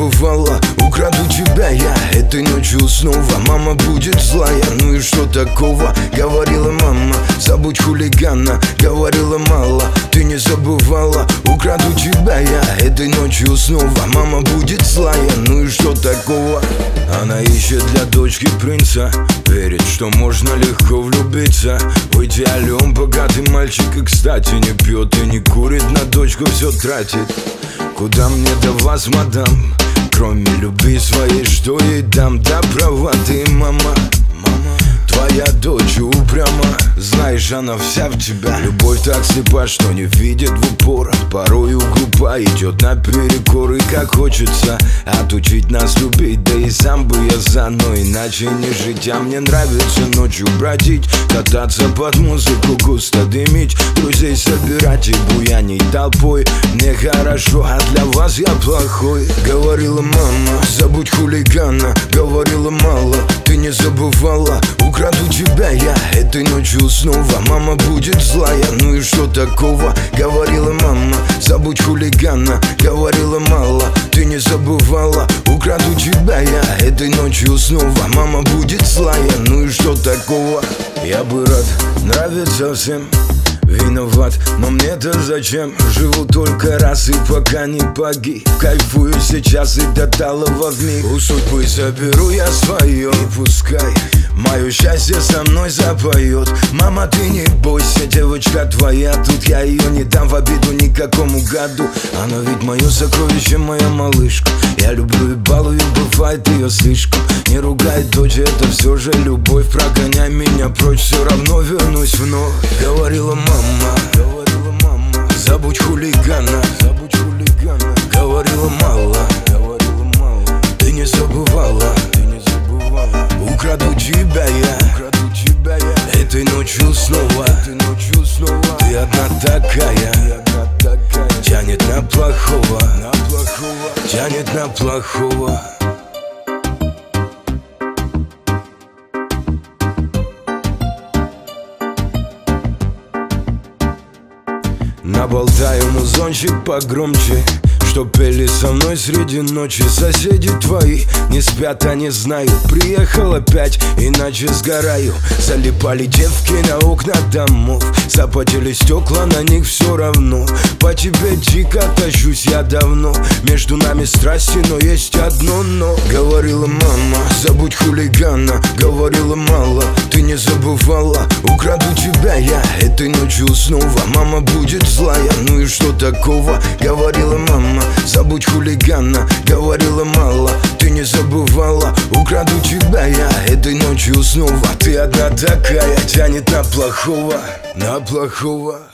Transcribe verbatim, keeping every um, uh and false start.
забывала, украду тебя я этой ночью снова. Мама будет злая, ну и что такого? Говорила мама, забудь хулигана. Говорила мало, ты не забывала, украду тебя я этой ночью снова. Мама будет злая, ну и что такого? Она ищет для дочки принца, верит, что можно легко влюбиться. В идеале он богатый мальчик и, кстати, не пьет и не курит, на дочку все тратит. Куда мне до вас, мадам, кроме любви своей, что ей дам? Да права ты, мама, мама. Твоя дочь упряма, знаешь, она вся в тебя. Любовь так слепа, что не видит в упор. Порою глупа, идет наперекор. И как хочется отучить нас любить, да и сам бы я за, но иначе не жить. А мне нравится ночью бродить, кататься под музыку, густо дымить, друзей собирать и буянить толпой. Мне хорошо, а для вас я плохой. Говорила мама, забудь хулигана. Говорила мало, ты не забывала, украду тебя я этой ночью снова. Мама будет злая, ну и что такого? Говорила мама, забудь хулигана. Говорила мало, ты не забывала, украду тебя я этой ночью снова. Мама будет злая, ну и что такого? Я бы рад нравиться всем, виноват, но мне-то зачем? Живу только раз и пока не погиб, кайфую сейчас и до талого вмиг. У судьбы заберу я свое, и пускай мое счастье со мной запоет. Мама, ты не бойся, девочка твоя, тут я ее не дам в обиду никакому гаду. Она ведь мое сокровище, моя малышка. Я люблю и балую, бывает ее слишком. Не ругай, дочь, это все же любовь. Прогоняй меня прочь, все равно вернусь вновь. Говорила мама, говорила мама, забудь хулигана, забудь хулигана. Говорила мало, говорила мало, ты не забывала, ты не забывала, украду тебя я, украду тебя я этой ночью снова, этой ночью снова. Ты одна такая, ты одна такая, тянет на плохого, на плохого, тянет на плохого. Наболтаю музончик погромче, что пели со мной среди ночи. Соседи твои не спят, они знают. Приехал опять, иначе сгораю. Залипали девки на окна домов, запотели стекла, на них все равно. По тебе дико тащусь я давно, между нами страсти, но есть одно но. Говорила мама, забудь хулигана. Говорила мало, ты не забывала, украду тебя я этой ночью снова. Мама будет злая, ну и что такого? Говорила мама, забудь хулигана. Говорила мало, ты не забывала, украду тебя я этой ночью снова. Ты одна такая, тянет на плохого, на плохого.